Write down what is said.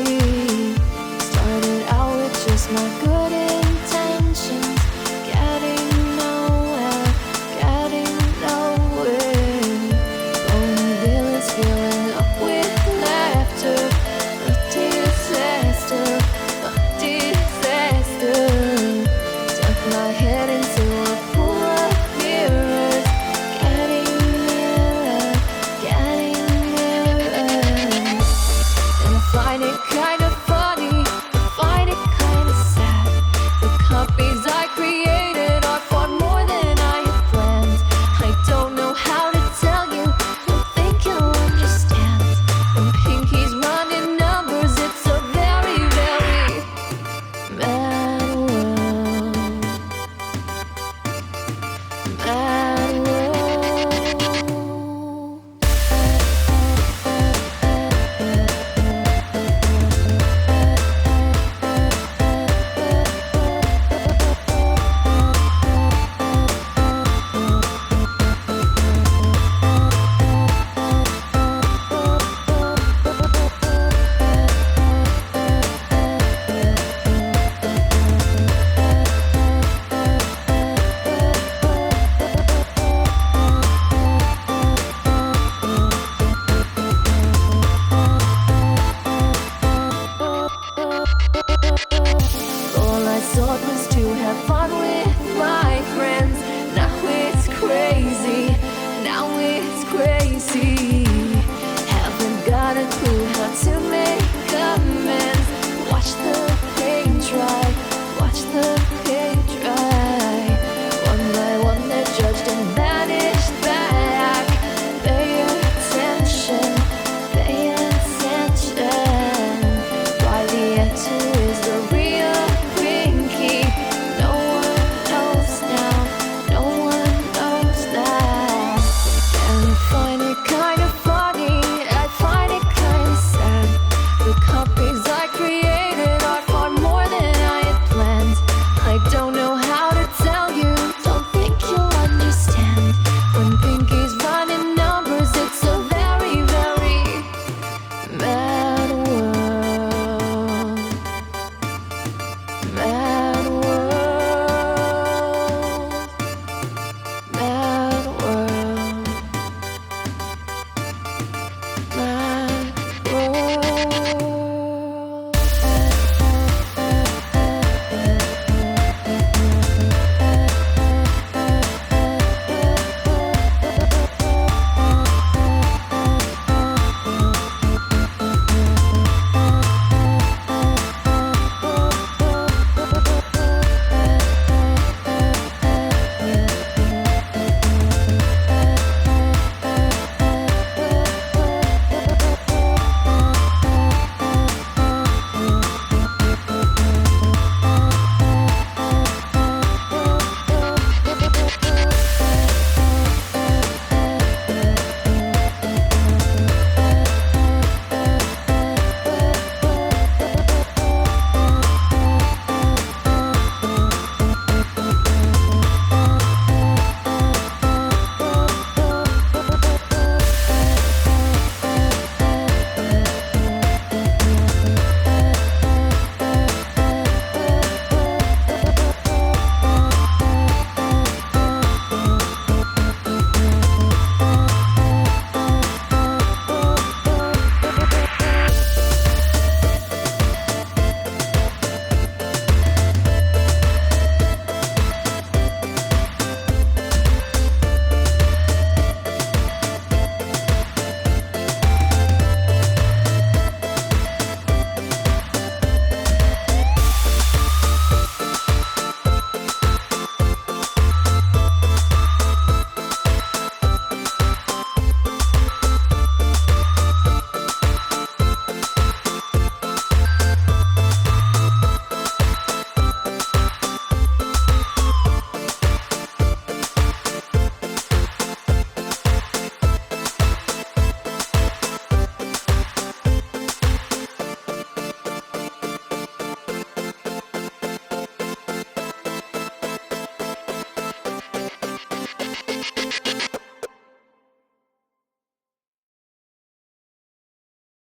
Started out with just my good intentions, getting nowhere, getting nowhere. Bonneville is filling up with laughter. A disaster, a disaster. Dunk my head into a pool of mirrors, getting nearer, getting nearer. And I find it kind of funny, I find it kind of sad. The copies I created are far more than I had planned. I don't know how to tell you, don't think you'll understand. When Pinky's running numbers, it's a very, very mad world. Mad world. All I thought was to have fun with my friends. Now it's crazy, now it's crazy. Haven't got a clue how to make amends. Watch the paint dry, watch the paint dry. One by one they're judged and banished back. Pay attention, pay attention. Why the answer is the real Pinky. No one knows now, no one knows now. And I find it kind of funny, I find it kind of sad. The copies I